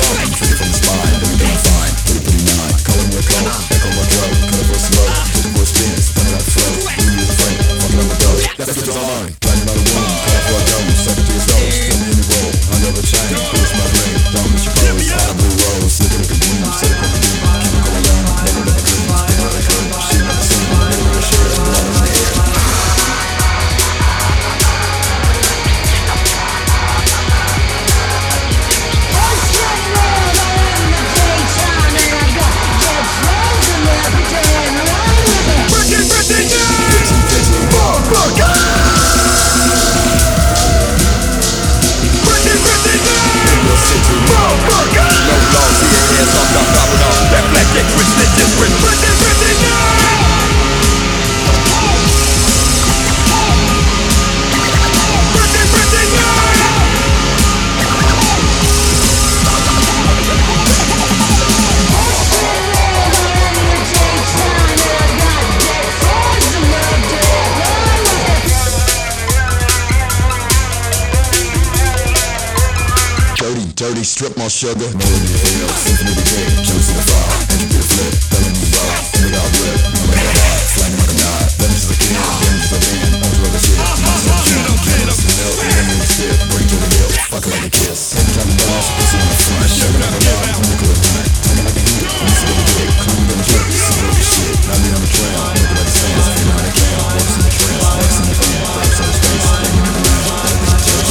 Dirty strip mall sugar. Melody hell, symphony decay, juice in the fire, entropy to flip, felony raw, and it got ripped, no like a hot, flying like a knot, damage is a kid, damage is a van, on to other shit, myself jump, cannabis and milk, and then we spit, bring to the hill, fucking like a kiss, every time you bounce, pussy on the front, shoving like a rock, on the cool hunt, talking like a heat, I'm used to get a dick, clean with them jerks, see what the shit, now me on the trail, looking like the sand, feeling like a can, works in the trance, works in the van, breaks on his face, banging in the range, everything it takes.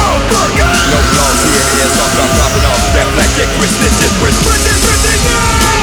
No flaws here, hands off, I'm dropping off that black, get Chris, this is Chris.